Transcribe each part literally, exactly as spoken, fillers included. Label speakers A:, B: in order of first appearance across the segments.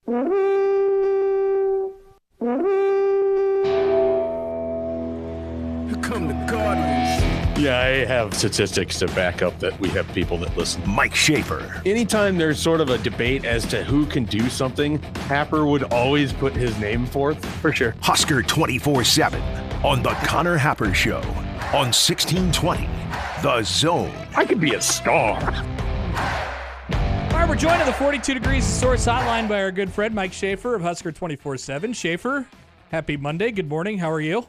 A: Come the Guardians.
B: Yeah, I have statistics to back up that we have people that listen.
C: Mike Schaefer.
B: Anytime there's sort of a debate as to who can do something, Happer would always put his name forth. For sure.
C: Husker twenty-four seven on the Connor Happer Show on sixteen twenty The Zone.
B: I could be a star.
D: All right, we're joined at the forty-two Degrees Source Hotline by our good friend Mike Schaefer of Husker twenty-four seven. Schaefer, happy Monday. Good morning. How are you?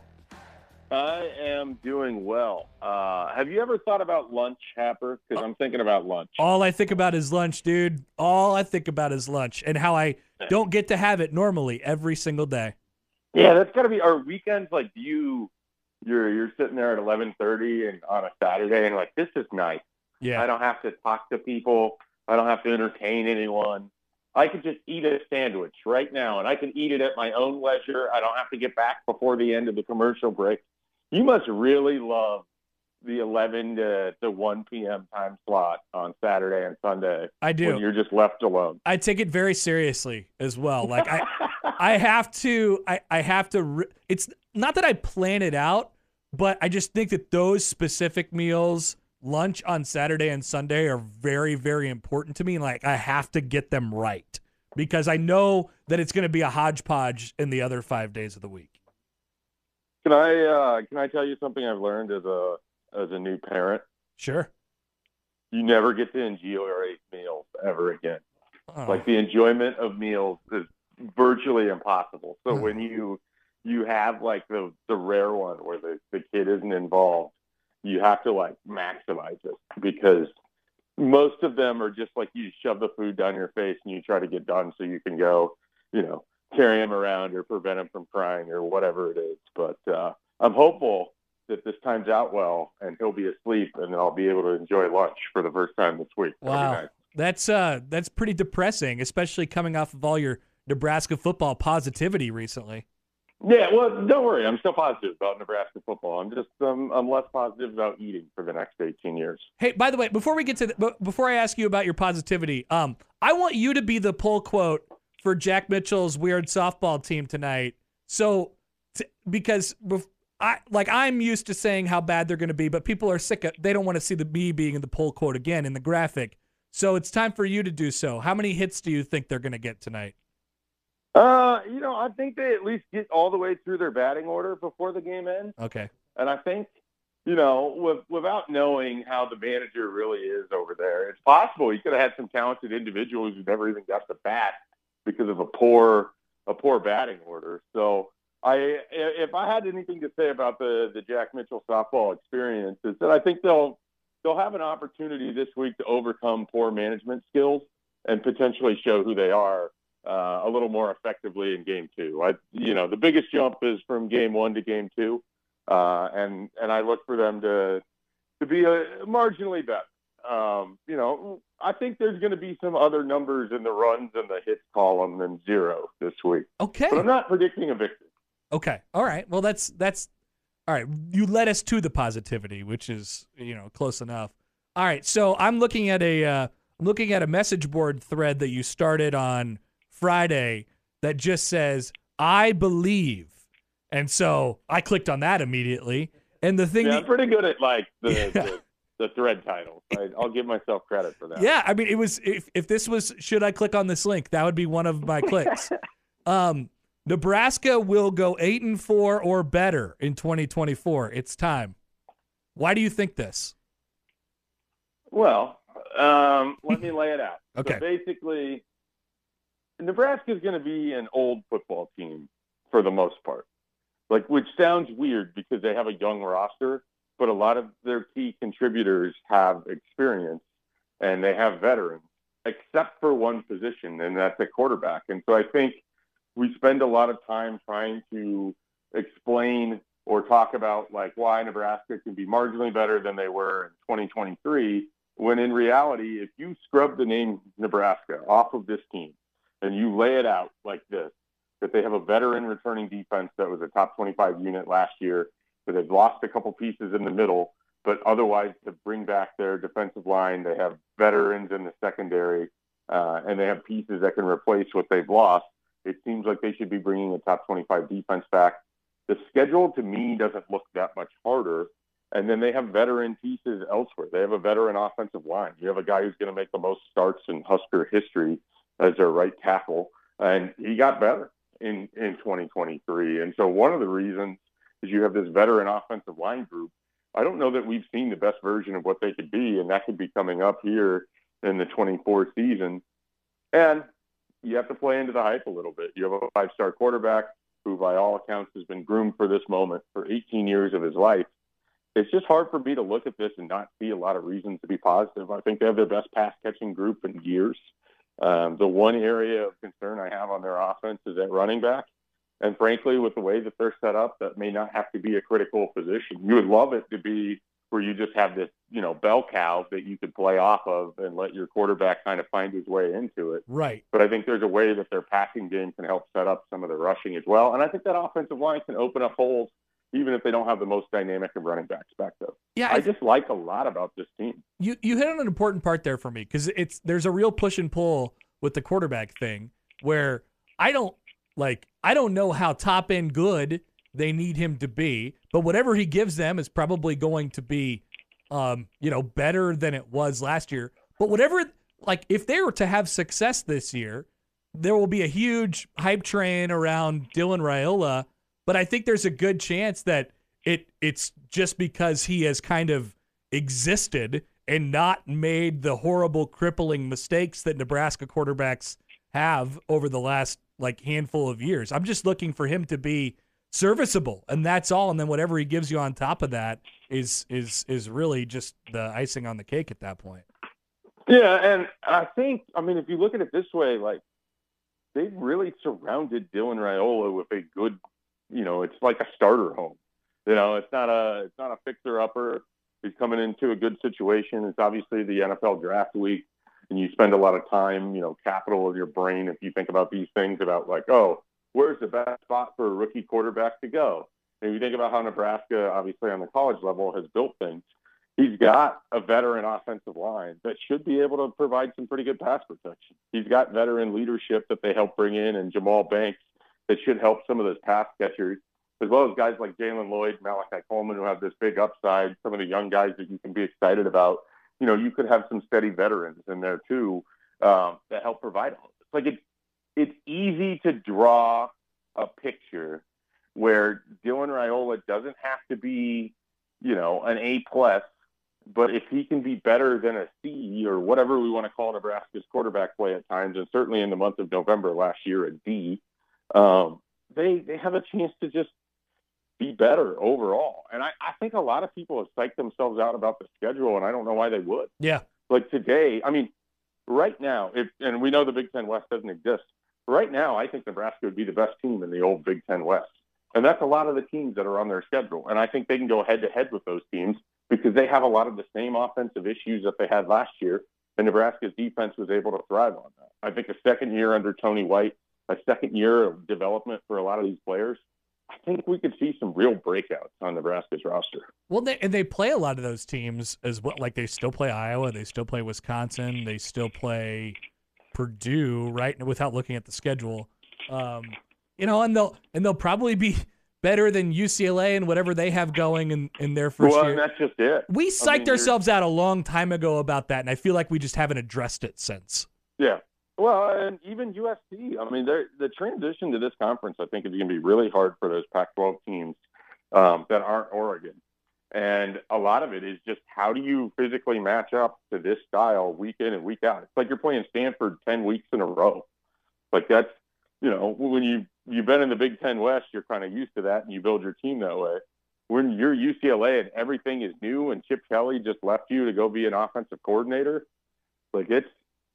E: I am doing well. Uh, have you ever thought about lunch, Happer? Because I'm thinking about lunch.
D: All I think about is lunch, dude. All I think about is lunch and how I don't get to have it normally every single day.
E: Yeah, that's got to be our weekends. Like you, you're you're sitting there at eleven thirty and on a Saturday, and like this is nice.
D: Yeah,
E: I don't have to talk to people. I don't have to entertain anyone. I could just eat a sandwich right now, and I can eat it at my own leisure. I don't have to get back before the end of the commercial break. You must really love the eleven to one p.m. time slot on Saturday and Sunday.
D: I do.
E: When you're just left alone.
D: I take it very seriously as well. Like I, I have to. I, I have to. Re- it's not that I plan it out, but I just think that those specific meals, lunch on Saturday and Sunday, are very, very important to me. Like I have to get them right because I know that it's going to be a hodgepodge in the other five days of the week.
E: Can I uh, can I tell you something I've learned as a as a new parent?
D: Sure.
E: You never get to enjoy meals ever again.
D: Oh.
E: Like the enjoyment of meals is virtually impossible. So when you you have like the the rare one where the, the kid isn't involved, you have to like maximize it because most of them are just like you shove the food down your face and you try to get done so you can go, you know, carry him around or prevent him from crying or whatever it is. But uh, I'm hopeful that this times out well and he'll be asleep and I'll be able to enjoy lunch for the first time this week.
D: Wow.
E: Nice.
D: That's uh that's pretty depressing, especially coming off of all your Nebraska football positivity recently.
E: Yeah, well, don't worry. I'm still positive about Nebraska football. I'm just um, I'm less positive about eating for the next eighteen years.
D: Hey, by the way, before we get to the, before I ask you about your positivity, um, I want you to be the pull quote for Jack Mitchell's weird softball team tonight. So, t- because I like I'm used to saying how bad they're going to be, but people are sick of. They don't want to see the me being in the pull quote again in the graphic. So it's time for you to do so. How many hits do you think they're going to get tonight?
E: Uh, you know, I think they at least get all the way through their batting order before the game ends.
D: Okay.
E: And I think, you know, with, without knowing how the manager really is over there, it's possible he could have had some talented individuals who never even got the bat because of a poor a poor batting order. So I, if I had anything to say about the, the Jack Mitchell softball experience, is that I think they'll they'll have an opportunity this week to overcome poor management skills and potentially show who they are uh, a little more effectively in game two. I, you know, the biggest jump is from game one to game two, uh, and and I look for them to to be a, marginally better. Um, you know, I think there's going to be some other numbers in the runs and the hits column than zero this week.
D: Okay.
E: But I'm not predicting a victory.
D: Okay. All right. Well, that's that's all right. You led us to the positivity, which is, you know, close enough. All right. So I'm looking at a uh, looking at a message board thread that you started on Friday that just says, "I believe," and so I clicked on that immediately. And the thing,
E: yeah,
D: that,
E: I'm pretty good at like the.
D: Yeah.
E: the The thread title. I, I'll give myself credit for that.
D: Yeah, I mean, it was if, if this was should I click on this link, that would be one of my clicks. um, Nebraska will go eight and four or better in twenty twenty-four. It's time. Why do you think this?
E: Well, um, let me lay it out.
D: Okay.
E: So basically, Nebraska is going to be an old football team for the most part, like which sounds weird because they have a young roster. But a lot of their key contributors have experience and they have veterans, except for one position, and that's a quarterback. And so I think we spend a lot of time trying to explain or talk about like why Nebraska can be marginally better than they were in twenty twenty-three, when in reality, if you scrub the name Nebraska off of this team and you lay it out like this, that they have a veteran returning defense that was a top twenty-five unit last year, but they've lost a couple pieces in the middle, but otherwise to bring back their defensive line, they have veterans in the secondary. uh, and they have pieces that can replace what they've lost, it seems like they should be bringing a top twenty-five defense back. The schedule, to me, doesn't look that much harder. And then they have veteran pieces elsewhere. They have a veteran offensive line. You have a guy who's going to make the most starts in Husker history as their right tackle, and he got better in, in twenty twenty-three. And so one of the reasons is you have this veteran offensive line group. I don't know that we've seen the best version of what they could be, and that could be coming up here in the twenty-four season. And you have to play into the hype a little bit. You have a five-star quarterback who, by all accounts, has been groomed for this moment for eighteen years of his life. It's just hard for me to look at this and not see a lot of reasons to be positive. I think they have their best pass-catching group in years. Um, the one area of concern I have on their offense is at running back. And frankly, with the way that they're set up, that may not have to be a critical position. You would love it to be where you just have this, you know, bell cow that you could play off of and let your quarterback kind of find his way into it.
D: Right.
E: But I think there's a way that their passing game can help set up some of the rushing as well. And I think that offensive line can open up holes even if they don't have the most dynamic of running backs back there.
D: Yeah,
E: I, I just like a lot about this team.
D: You you hit on an important part there for me, because it's there's a real push and pull with the quarterback thing where I don't like I don't know how top end good they need him to be, but whatever he gives them is probably going to be um, you know, better than it was last year. But whatever, like if they were to have success this year, there will be a huge hype train around Dylan Raiola. But I think there's a good chance that it it's just because he has kind of existed and not made the horrible, crippling mistakes that Nebraska quarterbacks have over the last like handful of years. I'm just looking for him to be serviceable, and that's all. And then whatever he gives you on top of that is is is really just the icing on the cake at that point.
E: Yeah, and I think, I mean, if you look at it this way, like they've really surrounded Dylan Raiola with a good, you know, it's like a starter home. You know, it's not a it's not a fixer-upper. He's coming into a good situation. It's obviously the N F L draft week, and you spend a lot of time, you know, capital of your brain if you think about these things about like, oh, where's the best spot for a rookie quarterback to go? And if you think about how Nebraska, obviously on the college level, has built things, he's got a veteran offensive line that should be able to provide some pretty good pass protection. He's got veteran leadership that they help bring in, and Jamal Banks that should help some of those pass catchers, as well as guys like Jalen Lloyd, Malachi Coleman, who have this big upside, some of the young guys that you can be excited about. You know, you could have some steady veterans in there too um, that help provide all this. Like it's, it's easy to draw a picture where Dylan Raiola doesn't have to be, you know, an A plus, but if he can be better than a C or whatever we want to call Nebraska's quarterback play at times, and certainly in the month of November last year, a D, um, they they have a chance to just be better overall. And I, I think a lot of people have psyched themselves out about the schedule, and I don't know why they would.
D: Yeah.
E: Like today, I mean, right now, if and we know the Big Ten West doesn't exist, right now I think Nebraska would be the best team in the old Big Ten West. And that's a lot of the teams that are on their schedule. And I think they can go head-to-head with those teams because they have a lot of the same offensive issues that they had last year, and Nebraska's defense was able to thrive on that. I think a second year under Tony White, a second year of development for a lot of these players, I think we could see some real breakouts on Nebraska's roster.
D: Well, they, and they play a lot of those teams as well. Like they still play Iowa, they still play Wisconsin, they still play Purdue, right? Without looking at the schedule, um, you know, and they'll and they'll probably be better than U C L A and whatever they have going in, in their first
E: well,
D: year.
E: Well, that's just it.
D: We psyched I mean, ourselves out a long time ago about that, and I feel like we just haven't addressed it since.
E: Yeah. Well, and even U S C, I mean, the transition to this conference, I think, is going to be really hard for those Pac twelve teams um, that aren't Oregon. And a lot of it is just how do you physically match up to this style week in and week out? It's like you're playing Stanford ten weeks in a row. Like that's, you know, when you, you've been in the Big Ten West, you're kind of used to that and you build your team that way. When you're U C L A and everything is new and Chip Kelly just left you to go be an offensive coordinator, like it's,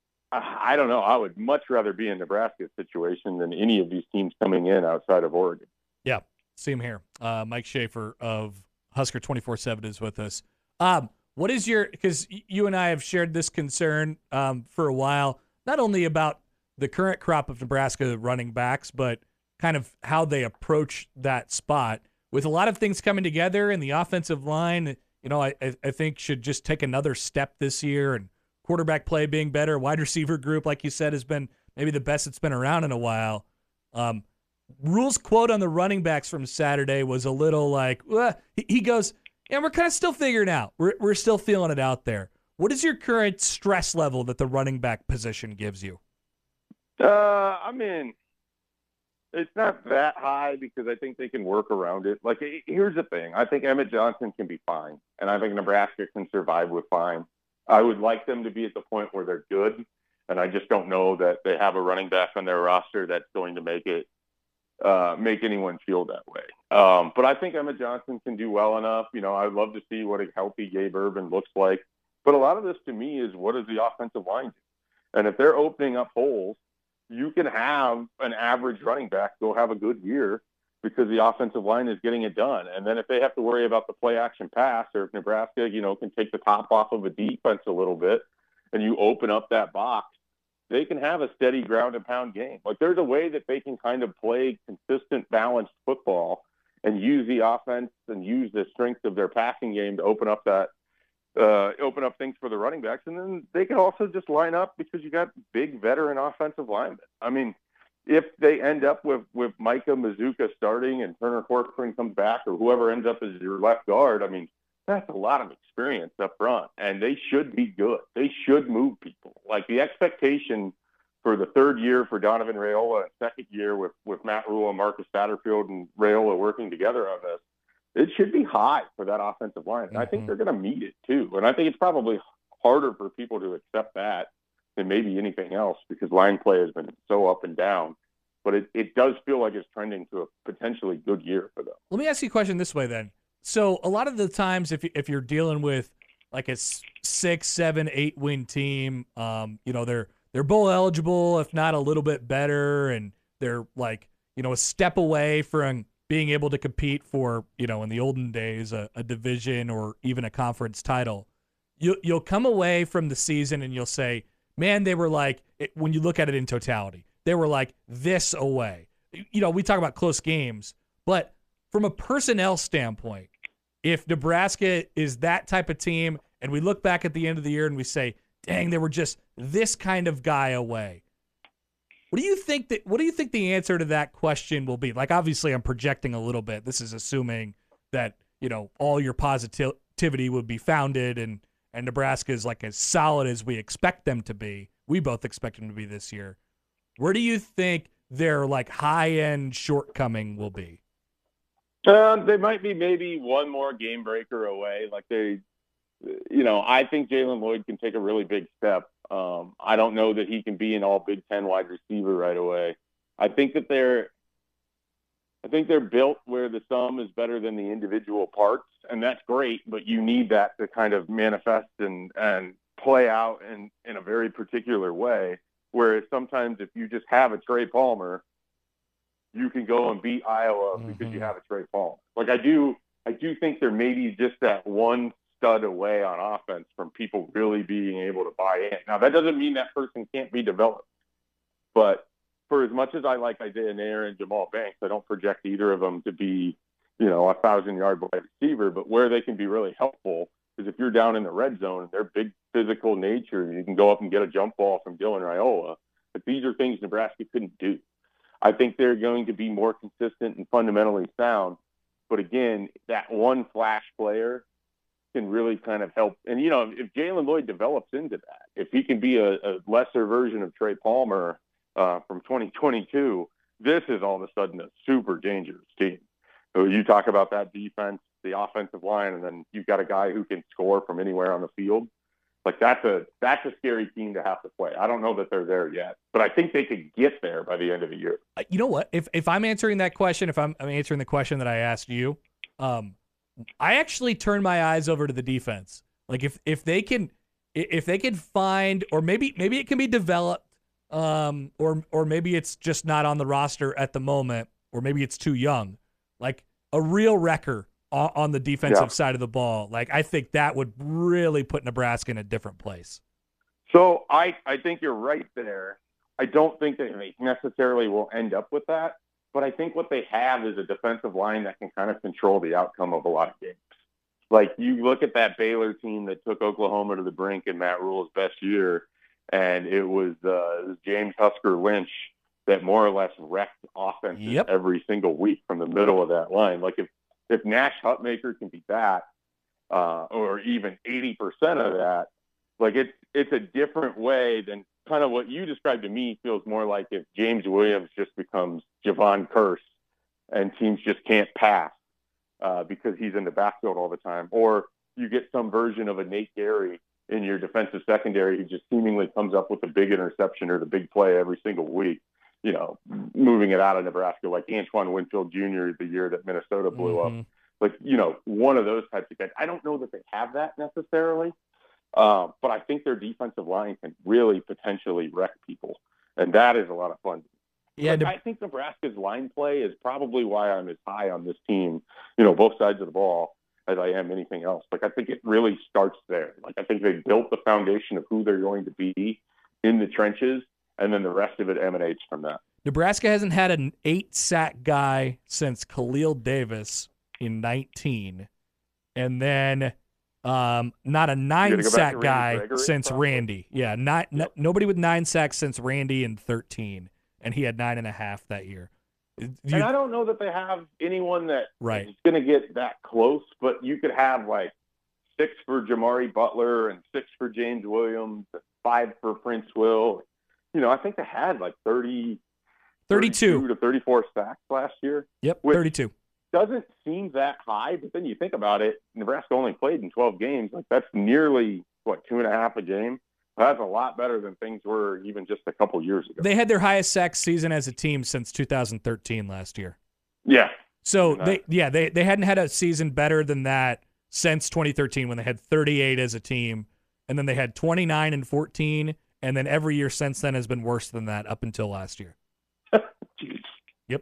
E: I don't know. I would much rather be in Nebraska's situation than any of these teams coming in outside of Oregon.
D: Yeah, same here. Uh, Mike Schaefer of Husker twenty-four seven is with us. Um, what is your, because you and I have shared this concern um, for a while, not only about the current crop of Nebraska running backs, but kind of how they approach that spot. With a lot of things coming together and the offensive line, you know, I, I think should just take another step this year, and quarterback play being better. Wide receiver group, like you said, has been maybe the best it's been around in a while. Um, Rule's quote on the running backs from Saturday was a little like, uh, he, he goes, yeah, we're kind of still figuring it out. We're, we're still feeling it out there. What is your current stress level that the running back position gives you?
E: Uh, I mean, it's not that high because I think they can work around it. Like, here's the thing. I think Emmett Johnson can be fine, and I think Nebraska can survive with fine. I would like them to be at the point where they're good, and I just don't know that they have a running back on their roster that's going to make it uh, make anyone feel that way. Um, but I think Emmett Johnson can do well enough. You know, I'd love to see what a healthy Gabe Ervin looks like. But a lot of this to me is, what does the offensive line do? And if they're opening up holes, you can have an average running back go have a good year because the offensive line is getting it done. And then if they have to worry about the play action pass, or if Nebraska, you know, can take the top off of a defense a little bit and you open up that box, they can have a steady ground and pound game. Like, there's a way that they can kind of play consistent, balanced football and use the offense and use the strength of their passing game to open up that, uh, open up things for the running backs. And then they can also just line up because you got big veteran offensive linemen. I mean, if they end up with, with Micah Mazuka starting and Turner Corcoran comes back, or whoever ends up as your left guard, I mean, that's a lot of experience up front, and they should be good. They should move people. Like, the expectation for the third year for Donovan Raiola, and second year with, with Matt Rhule and Marcus Satterfield and Raiola working together on this, it should be high for that offensive line. And mm-hmm. I think they're going to meet it too. And I think it's probably harder for people to accept that than maybe anything else, because line play has been so up and down. But it, it does feel like it's trending to a potentially good year for them.
D: Let me ask you a question this way then. So a lot of the times, if if you're dealing with like a six, seven, eight win team, um, you know, they're they're bowl eligible, if not a little bit better, and they're like, you know, a step away from being able to compete for, you know, in the olden days, a, a division or even a conference title. You you'll come away from the season and you'll say, man, they were like, it, when you look at it in totality, they were like this away. You know, we talk about close games, but from a personnel standpoint, if Nebraska is that type of team and we look back at the end of the year and we say, dang, they were just this kind of guy away, what do you think that what do you think the answer to that question will be? Like, obviously I'm projecting a little bit. This is assuming that, you know, all your positivity would be founded and and Nebraska is like as solid as we expect them to be. We both expect them to be this year. Where do you think their like high-end shortcoming will be?
E: Uh, they might be maybe one more game breaker away. Like they, you know, I think Jalen Lloyd can take a really big step. Um, I don't know that he can be an all Big Ten wide receiver right away. I think that they're, I think they're built where the sum is better than the individual parts, and that's great. But you need that to kind of manifest and and play out in in a very particular way. Whereas sometimes if you just have a Trey Palmer, you can go and beat Iowa mm-hmm. because you have a Trey Palmer. Like I do, I do think there may be just that one stud away on offense from people really being able to buy in. Now that doesn't mean that person can't be developed, but for as much as I like Isaiah Nair and Jamal Banks, I don't project either of them to be, you know, a thousand yard wide receiver. But where they can be really helpful is if you're down in the red zone and they're big physical nature, you can go up and get a jump ball from Dylan Raiola. But these are things Nebraska couldn't do. I think they're going to be more consistent and fundamentally sound. But again, that one flash player can really kind of help. And, you know, if Jalen Lloyd develops into that, if he can be a, a lesser version of Trey Palmer uh, from twenty twenty-two, this is all of a sudden a super dangerous team. So you talk about that defense, the offensive line, and then you've got a guy who can score from anywhere on the field. Like that's a that's a scary team to have to play. I don't know that they're there yet, but I think they could get there by the end of the year.
D: You know what? If if I'm answering that question, if I'm, I'm answering the question that I asked you, um, I actually turn my eyes over to the defense. Like if if they can if they can find, or maybe maybe it can be developed, um, or or maybe it's just not on the roster at the moment, or maybe it's too young. Like a real wrecker on the defensive yeah. side of the ball. Like, I think that would really put Nebraska in a different place.
E: So I, I think you're right there. I don't think that they necessarily will end up with that, but I think what they have is a defensive line that can kind of control the outcome of a lot of games. Like, you look at that Baylor team that took Oklahoma to the brink in Matt Rule's best year, and it was, uh, it was James Husker Lynch that more or less wrecked offenses
D: Yep.
E: every single week from the middle of that line. Like, if, if Nash Hutmaker can be that, uh, or even eighty percent of that, like, it's, it's a different way than kind of what you described to me feels more like if James Williams just becomes Javon Curse and teams just can't pass uh, because he's in the backfield all the time. Or you get some version of a Nate Gary in your defensive secondary who just seemingly comes up with the big interception or the big play every single week, you know, moving it out of Nebraska, like Antoine Winfield Junior the year that Minnesota blew
D: Mhm.
E: up. Like, you know, one of those types of guys. I don't know that they have that necessarily, uh, but I think their defensive line can really potentially wreck people, and that is a lot of fun.
D: Yeah,
E: Like,
D: Ne-
E: I think Nebraska's line play is probably why I'm as high on this team, you know, both sides of the ball, as I am anything else. Like, I think it really starts there. Like, I think they built the foundation of who they're going to be in the trenches, and then the rest of it emanates from that.
D: Nebraska hasn't had an eight-sack guy since Khalil Davis in nineteen, and then um, not a
E: go back
D: nine-sack
E: to Randy
D: guy
E: Gregory,
D: since
E: probably?
D: Randy. Yeah, not,
E: Yep.
D: n- nobody with nine sacks since Randy in thirteen, and he had nine and a half that year. You-
E: And I don't know that they have anyone that
D: Right.
E: is going to get that close, but you could have like six for Jamari Butler and six for James Williams, and five for Prince Will. You know, I think they had like thirty,
D: thirty-two.
E: thirty-two to thirty-four sacks last year.
D: Yep,
E: Which-
D: thirty-two.
E: Doesn't seem that high, but then you think about it, Nebraska only played in twelve games. Like, that's nearly, what, two and a half a game? That's a lot better than things were even just a couple years ago.
D: They had their highest sack season as a team since two thousand thirteen last year.
E: yeah.
D: So
E: And
D: they,
E: that-
D: yeah, they they hadn't had a season better than that since twenty thirteen when they had thirty-eight as a team, and then they had twenty-nine and fourteen, and then every year since then has been worse than that up until last year.
E: Jeez.
D: Yep.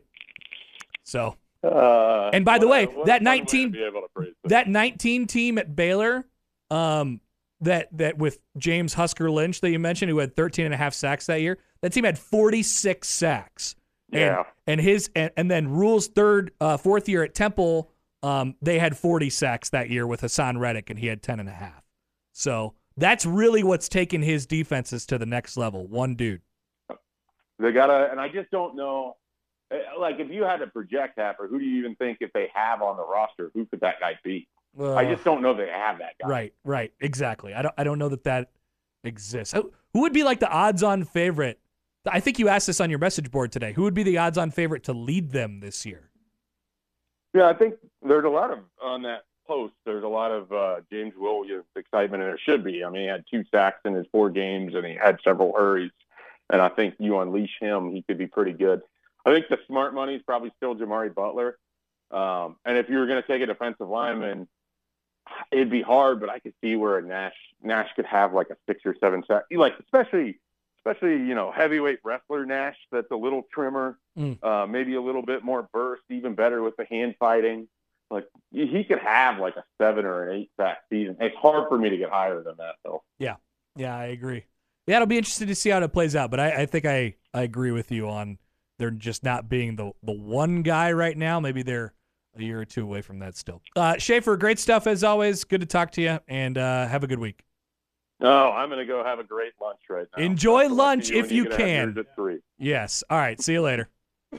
D: So
E: Uh,
D: And by the
E: what
D: way,
E: a- what a
D: that
E: fun way to
D: nineteen
E: be able to praise them.
D: that nineteen team at Baylor, um, that that with James Husker Lynch that you mentioned, who had thirteen and a half sacks that year, that team had forty-six sacks. And,
E: Yeah.
D: and his and, and then Rule's third, uh, fourth year at Temple, um, they had forty sacks that year with Hassan Reddick, and he had ten and a half. So that's really what's taken his defenses to the next level. One dude.
E: They gotta, and I just don't know. eh, Like, if you had to project Happer, who do you even think if they have on the roster, who could that guy be? I just don't know they have that guy.
D: Right, right, exactly. I don't, I don't know that that exists. Who who would be like the odds-on favorite? I think you asked this on your message board today. Who would be the odds-on favorite to lead them this year?
E: Yeah, I think there's a lot of on that post. There's a lot of uh, James Williams excitement, and there should be. I mean, he had two sacks in his four games, and he had several hurries. And I think you unleash him, he could be pretty good. I think the smart money is probably still Jamari Butler. Um, and if you were going to take a defensive lineman, it'd be hard, but I could see where a Nash Nash could have like a six or seven sack, like especially especially you know heavyweight wrestler Nash that's a little trimmer,
D: Mm.
E: uh, maybe a little bit more burst, even better with the hand fighting. Like, he could have like a seven or an eight sack season. It's hard for me to get higher than that though.
D: Yeah, I agree. Yeah, it'll be interesting to see how it plays out. But I, I think I, I agree with you on there just not being the the one guy right now. Maybe they're a year or two away from that still. Uh, Schaefer, great stuff as always. Good to talk to you, and uh, have a good week.
E: No, I'm going to go have a great lunch right now.
D: Enjoy
E: Best of luck to
D: lunch
E: you,
D: if
E: and
D: you
E: can have
D: can.
E: yours at three.
D: Yes. All right. See you later.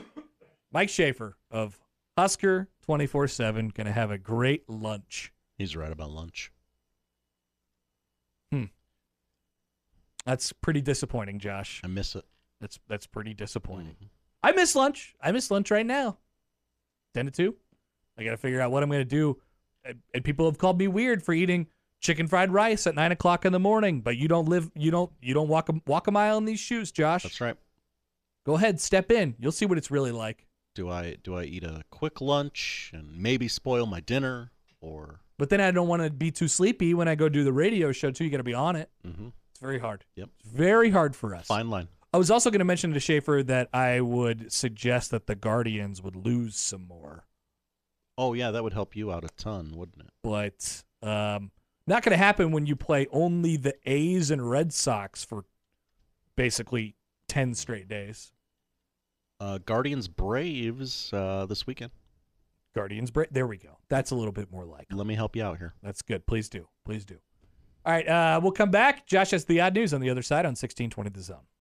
D: Mike Schaefer of Husker twenty-four seven going to have a great lunch.
F: He's right about lunch.
D: That's pretty disappointing, Josh.
F: I miss it.
D: That's that's pretty disappointing.
F: Mhm.
D: I miss lunch. I miss lunch right now. ten to two. I got to figure out what I'm going to do. And, and people have called me weird for eating chicken fried rice at nine o'clock in the morning. But you don't live. You don't. You don't walk a walk a mile in these shoes, Josh.
F: That's right.
D: Go ahead, step in. You'll see what it's really like.
F: Do I do I eat a quick lunch and maybe spoil my dinner, or
D: But then I don't want to be too sleepy when I go do the radio show too. You got to be on it.
F: Mhm.
D: It's very hard.
F: Yep.
D: It's very hard for us.
F: fine line?
D: I was also going to mention to Schaefer that I would suggest that the Guardians would lose some more,
F: Oh yeah, that would help you out a ton, wouldn't it?
D: but um, not going to happen when you play only the A's and Red Sox for basically ten straight days.
F: Uh, Guardians Braves uh, this weekend.
D: Guardians. Bra- there we go. That's a little bit more like.
F: Let me help you out here.
D: That's good. Please do. Please do. All right, uh, we'll come back. Josh has the odd news on the other side on sixteen twenty The Zone.